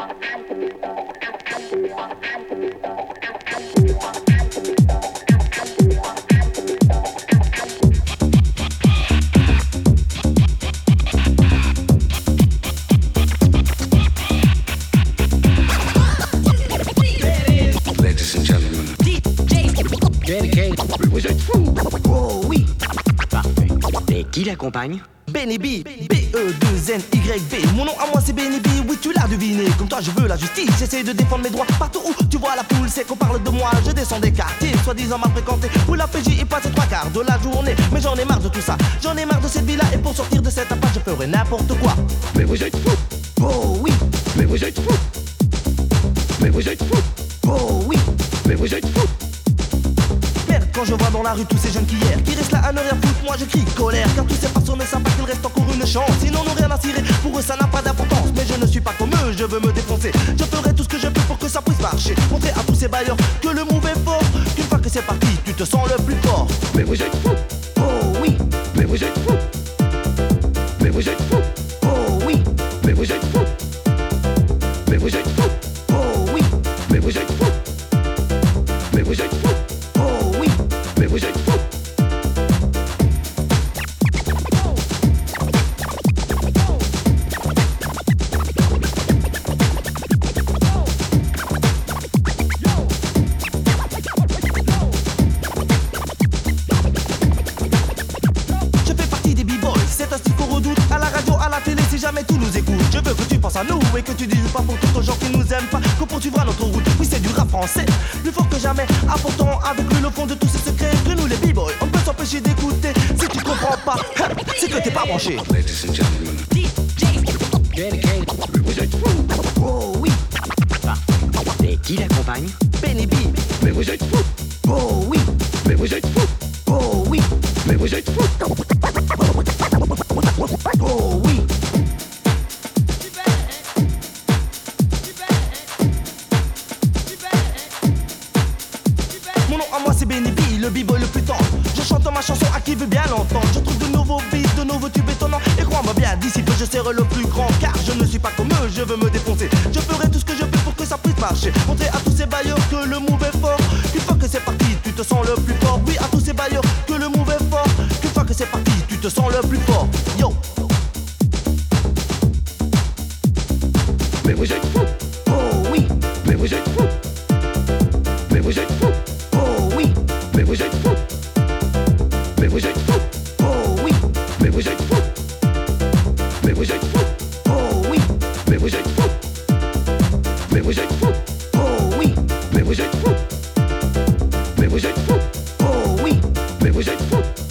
Oh oui. Parfait. Et qui l'accompagne? Benny B, B-E-2-N-Y-B. Mon nom à moi c'est Benny B, oui tu l'as deviné. Comme toi je veux la justice, j'essaie de défendre mes droits. Partout où tu vois la foule, c'est qu'on parle de moi. Je descends des quartiers, soi-disant mal fréquentés, où la PJ y passe 3/4 de la journée. Mais j'en ai marre de tout ça, j'en ai marre de cette vie-là. Et pour sortir de cette impasse, je ferai n'importe quoi. Mais vous êtes fous. Oh oui. Mais vous êtes fous. Mais vous êtes fous. Oh oui. Mais vous êtes fous. Merde, quand je vois dans la rue tous ces jeunes qui hier, qui restent là à ne rien foutre, moi je crie colère. Car tous ces personnes ne savent pas qu'il reste encore une chance. Ils n'en ont rien à cirer, pour eux ça n'a pas d'importance. Mais je ne suis pas comme eux, je veux me défoncer. Je ferai tout ce que je peux pour que ça puisse marcher. Montrer à tous ces bailleurs que le move est fort. Qu'une fois que c'est parti, tu te sens le plus fort. Mais vous êtes fous. Oh oui. Mais vous êtes fous. Mais vous êtes fous. Oh oui. Mais vous êtes fous. Mais vous êtes fous. Oh oui. Mais vous êtes fous. Mais vous êtes fous. Oh oui. Mais vous êtes fous. Je fais partie des b-boys, c'est un style qu'on redoute. À la radio, à la télé, si jamais tout nous écoute. Je veux que tu penses à nous et que tu dises pas pour tous aux gens qui nous aiment pas que poursuivra notre route. Oui, c'est du rap français, plus fort que jamais. Apportant avec lui le fond de tous ces secrets que nous les b-boys, on peut s'empêcher d'écouter. Si tu comprends pas, c'est que t'es pas branché. Ladies and gentlemen. Mais vous êtes fous. Oh oui. Parfait. Et qui l'accompagne? Benny B. Mais vous êtes fous. Oh oui. Mais vous êtes fous. Oh oui. Mais vous êtes fous. Oh oui. Mon nom à moi c'est Benny B, le b-boy le plus tendre. Je chante ma chanson à qui veut bien l'entendre. Je trouve de nouveaux beats, de nouveaux tubes étonnants. Et crois-moi bien, d'ici peu je serai le plus grand. Car je ne suis pas comme eux, je veux me défoncer. Je ferai tout ce que je peux pour que ça puisse marcher. Montrer à tous ces bailleurs que le move est fort. Une fois que c'est parti, tu te sens le plus fort. Oui, à tous ces bailleurs que le move est fort. Une fois que c'est parti, tu te sens le plus fort. Yo. Mais vous êtes fous. Oh oui. Mais vous êtes fous. Mais vous êtes fous. Oh oui. Mais vous êtes fous. Mais vous êtes fous. Oh oui. Mais vous êtes fous. Mais vous êtes fous. Oh oui. Mais vous êtes fous. Mais vous êtes fous. Oh oui. Mais vous êtes fous. Mais vous êtes fous. Oh oui. Mais vous êtes fous.